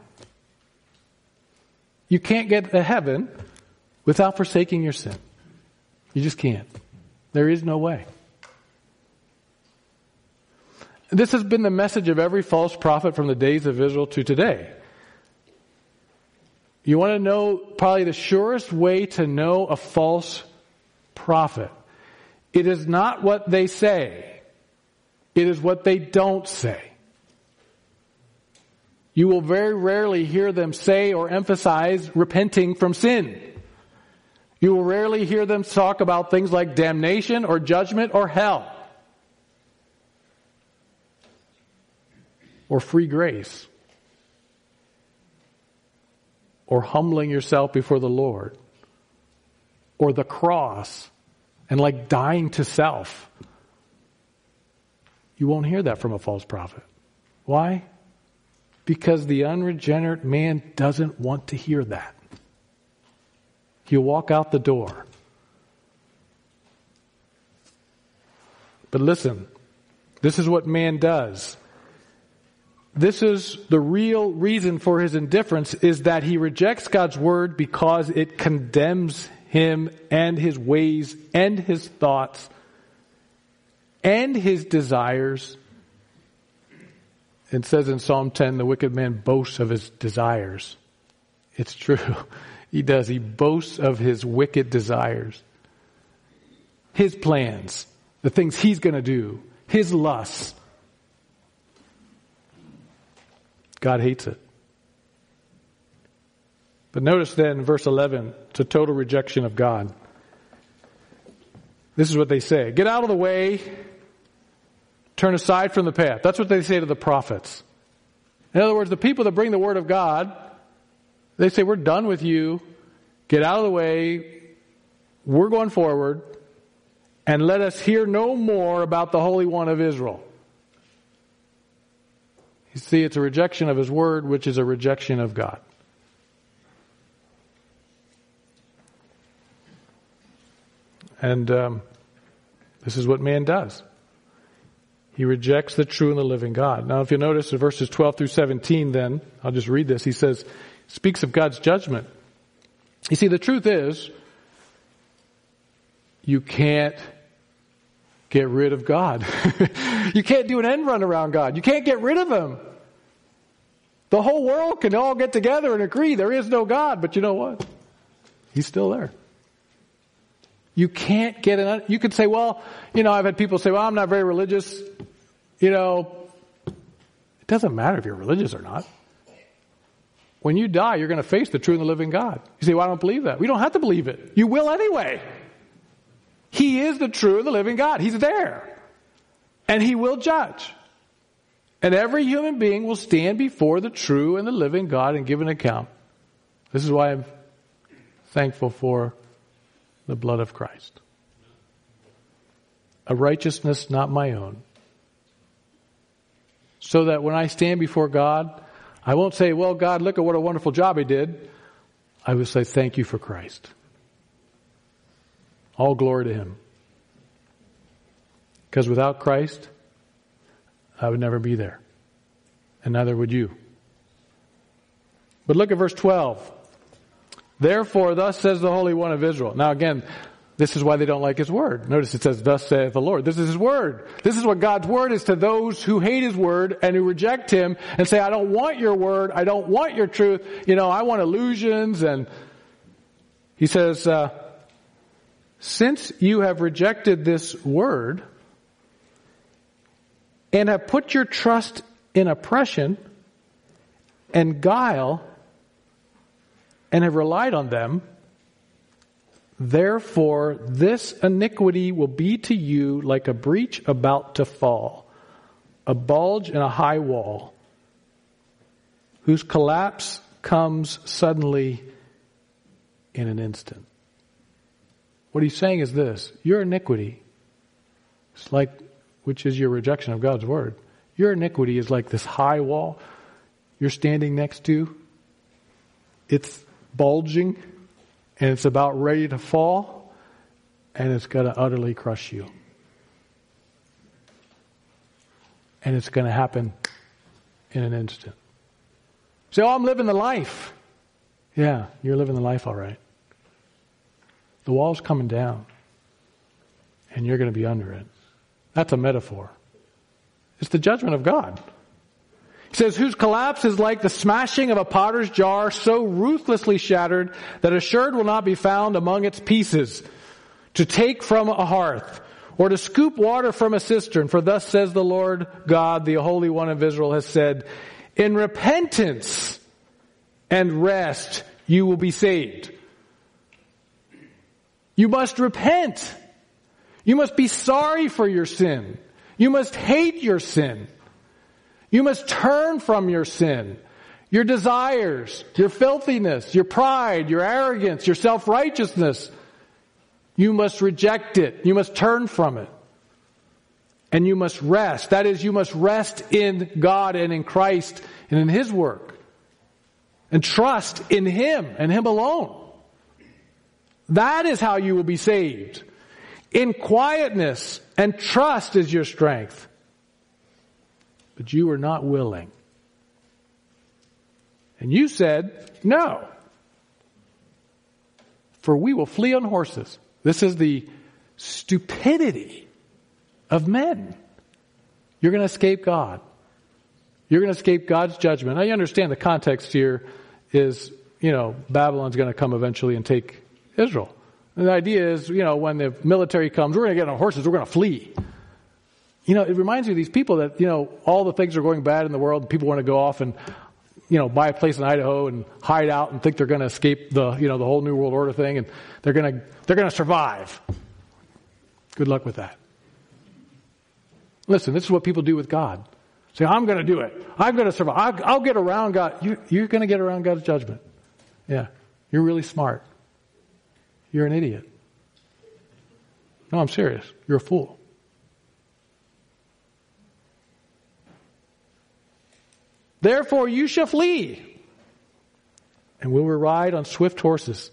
You can't get to heaven without forsaking your sin. You just can't. There is no way. This has been the message of every false prophet from the days of Israel to today. You want to know probably the surest way to know a false prophet. It is not what they say. It is what they don't say. You will very rarely hear them say or emphasize repenting from sin. You will rarely hear them talk about things like damnation or judgment or hell. Or free grace. Or humbling yourself before the Lord. Or the cross. And like dying to self. You won't hear that from a false prophet. Why? Because the unregenerate man doesn't want to hear that. He'll walk out the door. But listen, this is what man does. This is the real reason for his indifference, is that he rejects God's word because it condemns him and his ways and his thoughts and his desires. It says in Psalm ten, the wicked man boasts of his desires. It's true. He does. He boasts of his wicked desires. His plans, the things he's going to do, his lusts. God hates it. But notice then, verse eleven, it's a total rejection of God. This is what they say. Get out of the way. Turn aside from the path. That's what they say to the prophets. In other words, the people that bring the word of God, they say, we're done with you. Get out of the way. We're going forward. And let us hear no more about the Holy One of Israel. You see, it's a rejection of his word, which is a rejection of God. And um, this is what man does. He rejects the true and the living God. Now, if you notice in verses twelve through seventeen, then, I'll just read this. He says, speaks of God's judgment. You see, the truth is, you can't get rid of God. You can't do an end run around God. You can't get rid of him. The whole world can all get together and agree there is no God, but you know what? He's still there. You can't get an, you could say, well, you know, I've had people say, well, I'm not very religious. You know, it doesn't matter if you're religious or not. When you die, you're going to face the true and the living God. You say, well, I don't believe that. We don't have to believe it. You will anyway. He is the true and the living God. He's there. And he will judge. And every human being will stand before the true and the living God and give an account. This is why I'm thankful for the blood of Christ. A righteousness not my own. So that when I stand before God, I won't say, well, God, look at what a wonderful job he did. I will say, thank you for Christ. All glory to him. Because without Christ, I would never be there. And neither would you. But look at verse twelve. Therefore, thus says the Holy One of Israel. Now again, this is why they don't like his word. Notice it says, thus saith the Lord. This is his word. This is what God's word is to those who hate his word and who reject him and say, I don't want your word. I don't want your truth. You know, I want illusions. And he says, uh, since you have rejected this word and have put your trust in oppression and guile and have relied on them, therefore this iniquity will be to you like a breach about to fall, a bulge in a high wall, whose collapse comes suddenly in an instant. What he's saying is this: your iniquity, it's like, which is your rejection of God's word, your iniquity is like this high wall you're standing next to. It's bulging, and it's about ready to fall, and it's going to utterly crush you. And it's going to happen in an instant. Say, oh, I'm living the life. Yeah, you're living the life all right. The wall's coming down, and you're going to be under it. That's a metaphor. It's the judgment of God. He says, whose collapse is like the smashing of a potter's jar, so ruthlessly shattered that a sherd will not be found among its pieces, to take from a hearth, or to scoop water from a cistern. For thus says the Lord God, the Holy One of Israel, has said, in repentance and rest you will be saved. You must repent. You must be sorry for your sin. You must hate your sin. You must turn from your sin, your desires, your filthiness, your pride, your arrogance, your self-righteousness. You must reject it. You must turn from it. And you must rest. That is, you must rest in God and in Christ and in His work. And trust in Him and Him alone. That is how you will be saved. In quietness and trust is your strength. But you are not willing. And you said, no. For we will flee on horses. This is the stupidity of men. You're going to escape God. You're going to escape God's judgment. Now you understand the context here is, you know, Babylon's going to come eventually and take Israel. And the idea is, you know, when the military comes, we're going to get on horses, we're going to flee. You know, it reminds me of these people that, you know, all the things are going bad in the world, and people want to go off and, you know, buy a place in Idaho and hide out and think they're going to escape the, you know, the whole New World Order thing, and they're going to, they're going to survive. Good luck with that. Listen, this is what people do with God. Say, I'm going to do it. I'm going to survive. I'll, I'll get around God. You, you're going to get around God's judgment. Yeah. You're really smart. You're an idiot. No, I'm serious. You're a fool. Therefore you shall flee, and we will ride on swift horses.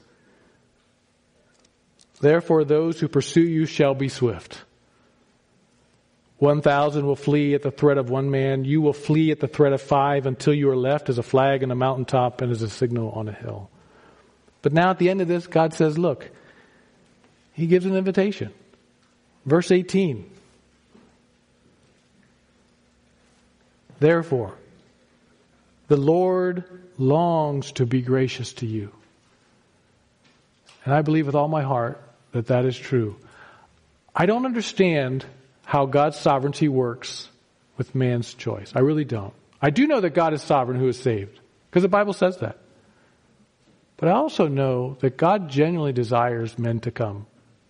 Therefore those who pursue you shall be swift. One thousand will flee at the threat of one man. You will flee at the threat of five until you are left as a flag on a mountaintop and as a signal on a hill. But now at the end of this, God says, look, He gives an invitation. Verse eighteen. Therefore, the Lord longs to be gracious to you. And I believe with all my heart that that is true. I don't understand how God's sovereignty works with man's choice. I really don't. I do know that God is sovereign who is saved, because the Bible says that. But I also know that God genuinely desires men to come.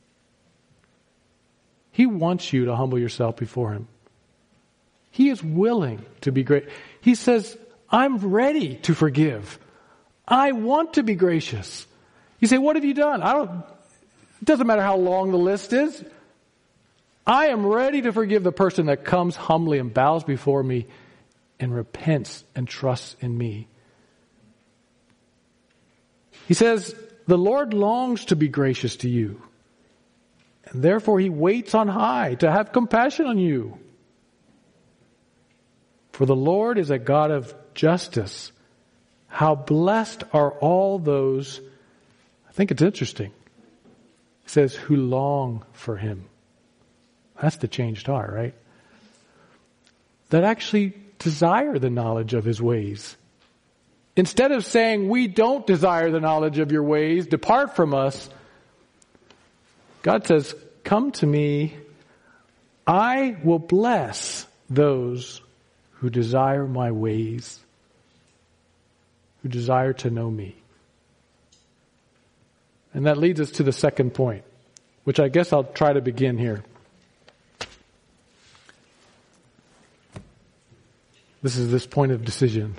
He wants you to humble yourself before Him. He is willing to be great. He says, I'm ready to forgive. I want to be gracious. You say, what have you done? I don't, it doesn't matter how long the list is. I am ready to forgive the person that comes humbly and bows before me and repents and trusts in me. He says, the Lord longs to be gracious to you, and therefore He waits on high to have compassion on you. For the Lord is a God of justice. How blessed are all those, I think it's interesting, it says, who long for Him. That's the changed heart, right? That actually desire the knowledge of His ways. Instead of saying, we don't desire the knowledge of your ways, depart from us, God says, come to me. I will bless those who desire my ways, who desire to know me. And that leads us to the second point, which I guess I'll try to begin here. This is this point of decision.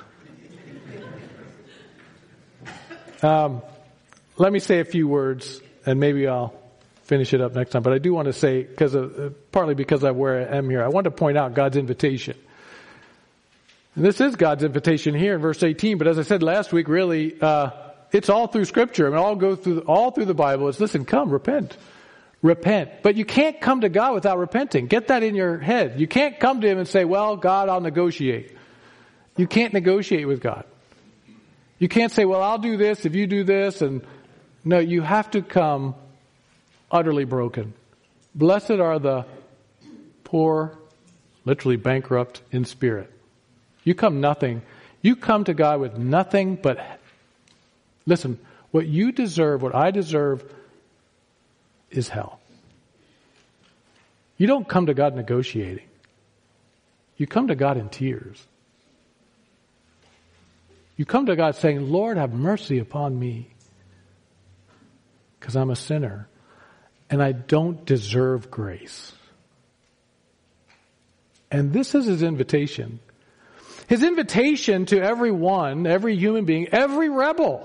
Um, let me say a few words, and maybe I'll finish it up next time. But I do want to say, because of, partly because of where I am here, I want to point out God's invitation. And this is God's invitation here in verse eighteen. But as I said last week, really, uh, it's all through Scripture. I mean, all go through all through the Bible. It's listen, come, repent, repent. But you can't come to God without repenting. Get that in your head. You can't come to Him and say, "Well, God, I'll negotiate." You can't negotiate with God. You can't say, "Well, I'll do this if you do this." And no, you have to come utterly broken. Blessed are the poor, literally bankrupt in spirit. You come nothing. You come to God with nothing but, listen, what you deserve, what I deserve, is hell. You don't come to God negotiating. You come to God in tears. You come to God saying, Lord, have mercy upon me, because I'm a sinner and I don't deserve grace. And this is His invitation. His invitation to everyone, every human being, every rebel,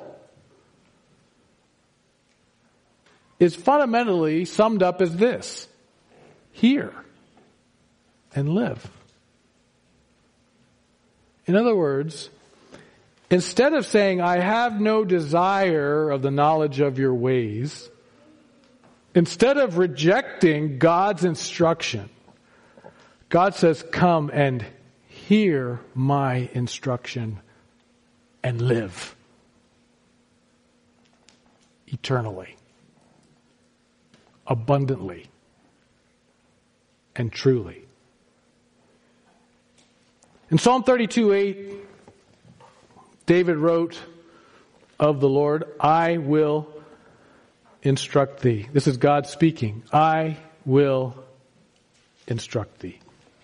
is fundamentally summed up as this. Hear. and live. In other words, instead of saying, I have no desire of the knowledge of your ways, instead of rejecting God's instruction, God says, come and hear my instruction and live eternally, abundantly, and truly. In Psalm thirty-two eight, David wrote of the Lord, I will instruct thee. This is God speaking. I will instruct thee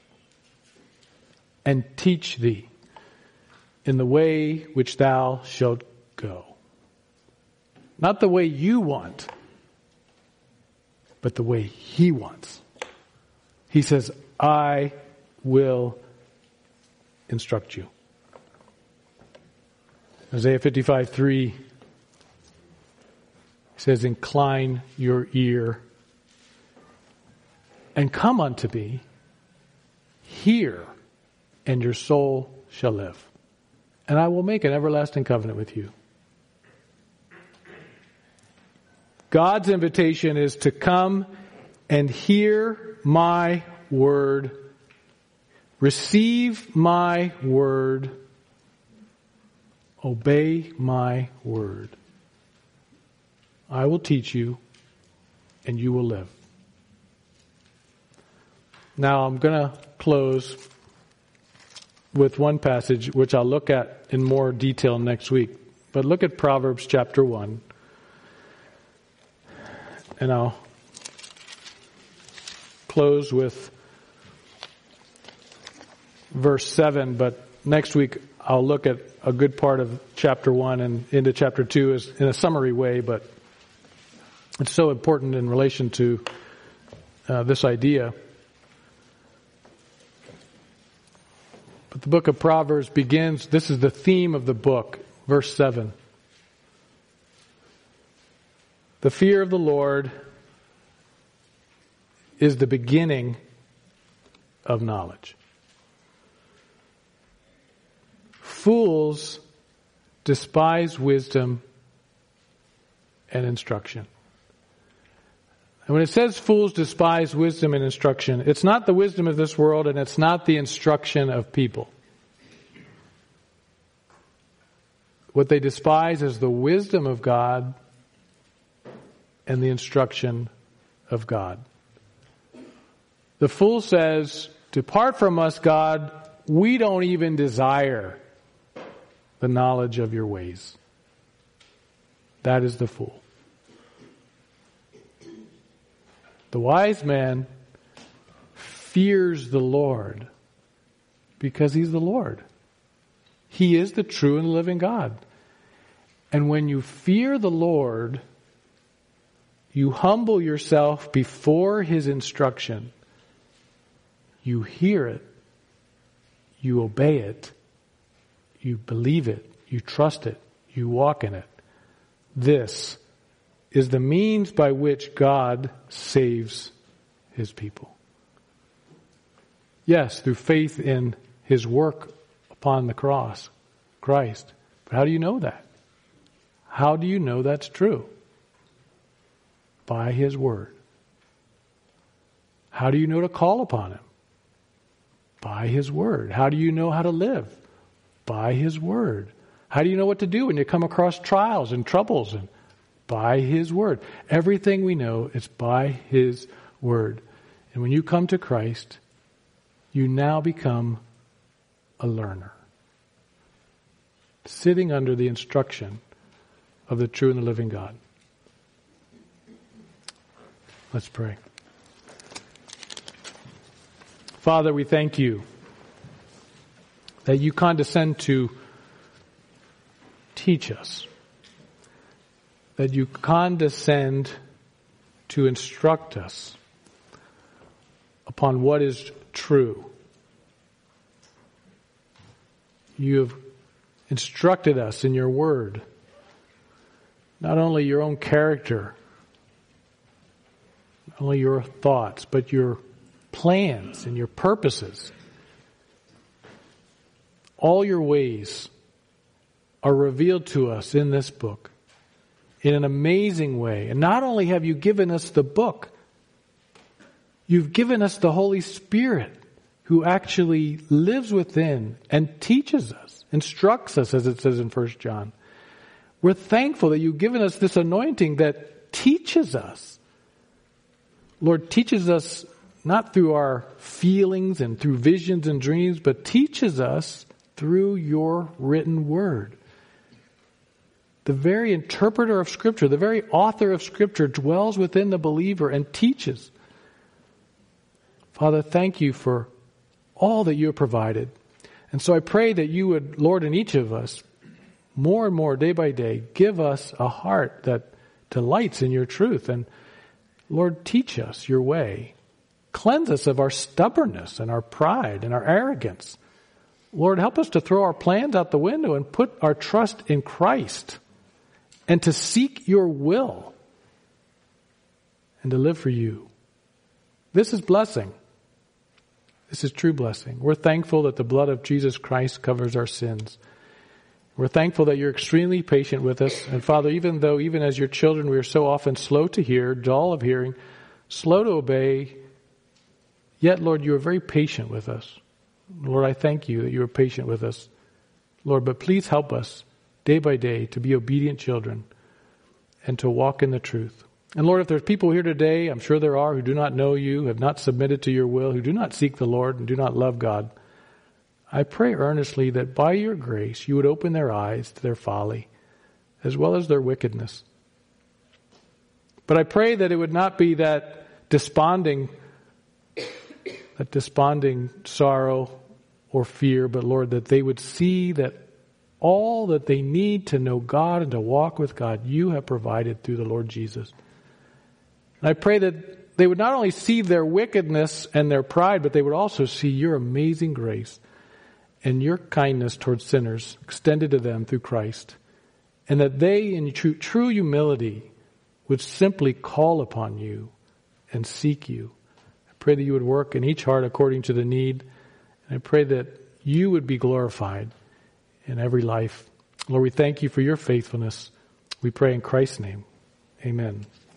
and teach thee in the way which thou shalt go. Not the way you want, but the way he wants. He says, I will instruct you. Isaiah fifty-five three says, incline your ear and come unto me, hear, and your soul shall live. And I will make an everlasting covenant with you. God's invitation is to come and hear my word, receive my word, obey my word. I will teach you, and you will live. Now I'm going to close with one passage which I'll look at in more detail next week. But look at Proverbs chapter one. And I'll close with verse seven, but next week I'll look at a good part of chapter one and into chapter two is in a summary way, but it's so important in relation to uh, this idea. But the book of Proverbs begins, this is the theme of the book, verse seven. The fear of the Lord is the beginning of knowledge. Fools despise wisdom and instruction. And when it says fools despise wisdom and instruction, it's not the wisdom of this world and it's not the instruction of people. What they despise is the wisdom of God and the instruction of God. The fool says, depart from us, God, we don't even desire the knowledge of your ways. That is the fool. The wise man fears the Lord because he's the Lord. He is the true and living God. And when you fear the Lord, you humble yourself before his instruction. You hear it. You obey it. You believe it. You trust it. You walk in it. This is the means by which God saves his people. Yes, through faith in his work upon the cross, Christ. But how do you know that? How do you know that's true? By his word. How do you know to call upon him? By his word. How do you know how to live? By his word. How do you know what to do when you come across trials and troubles? And by his word. Everything we know is by his word. And when you come to Christ, you now become a learner. Sitting under the instruction of the true and the living God. Let's pray. Father, we thank you that you condescend to teach us, that you condescend to instruct us upon what is true. You have instructed us in your word, not only your own character, not only your thoughts, but your plans and your purposes. All your ways are revealed to us in this book in an amazing way. And not only have you given us the book, you've given us the Holy Spirit who actually lives within and teaches us, instructs us, as it says in First John. We're thankful that you've given us this anointing that teaches us. Lord, teaches us not through our feelings and through visions and dreams, but teaches us through your written word. The very interpreter of Scripture, the very author of Scripture dwells within the believer and teaches. Father, thank you for all that you have provided. And so I pray that you would, Lord, in each of us, more and more, day by day, give us a heart that delights in your truth. And Lord, teach us your way. Cleanse us of our stubbornness and our pride and our arrogance. Lord, help us to throw our plans out the window and put our trust in Christ and to seek your will and to live for you. This is blessing. This is true blessing. We're thankful that the blood of Jesus Christ covers our sins. We're thankful that you're extremely patient with us. And Father, even though, even as your children, we are so often slow to hear, dull of hearing, slow to obey, yet, Lord, you are very patient with us. Lord, I thank you that you are patient with us. Lord, but please help us day by day to be obedient children and to walk in the truth. And Lord, if there's people here today, I'm sure there are, who do not know you, have not submitted to your will, who do not seek the Lord and do not love God, I pray earnestly that by your grace you would open their eyes to their folly as well as their wickedness. But I pray that it would not be that desponding, that desponding sorrow or fear, but Lord, that they would see that all that they need to know God and to walk with God, you have provided through the Lord Jesus. And I pray that they would not only see their wickedness and their pride, but they would also see your amazing grace and your kindness towards sinners extended to them through Christ. And that they, in true, true humility, would simply call upon you and seek you. I pray that you would work in each heart according to the need. And I pray that you would be glorified in every life. Lord, we thank you for your faithfulness. We pray in Christ's name. Amen.